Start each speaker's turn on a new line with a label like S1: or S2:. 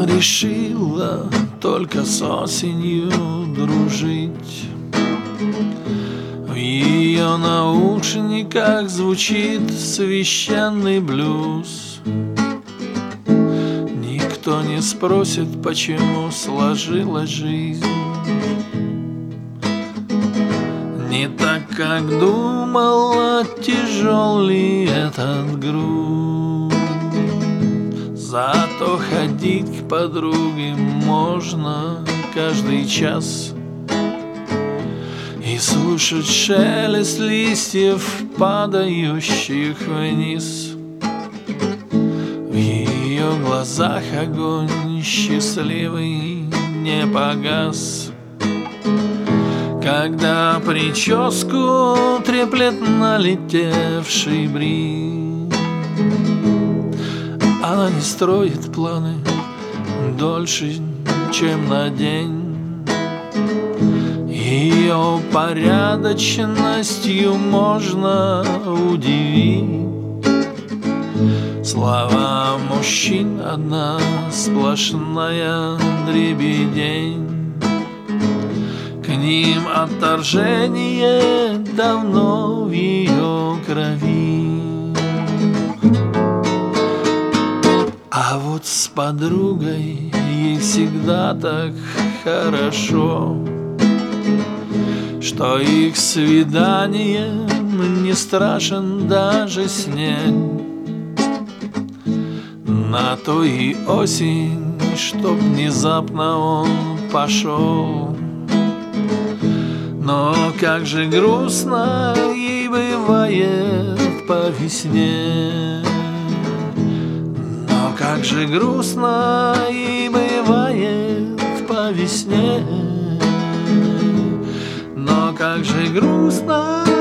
S1: решила только с осенью дружить. В ее наушниках звучит священный блюз. Никто не спросит, почему сложилась жизнь не так, как думала, тяжел ли этот груз. Зато ходить к подруге можно каждый час и слушать шелест листьев, падающих вниз. В ее глазах огонь счастливый не погас, когда прическу треплет налетевший бриз. Она не строит планы дольше, чем на день. Ее порядочностью можно удивить. Слова мужчин одна сплошная дребедень. К ним отторжение давно в ее крови. А вот с подругой ей всегда так хорошо, что их свиданием не страшен даже снег. На то и осень, чтоб внезапно он пошел. Но как же грустно ей бывает по весне. Но как же грустно ей бывает по весне. Но как же грустно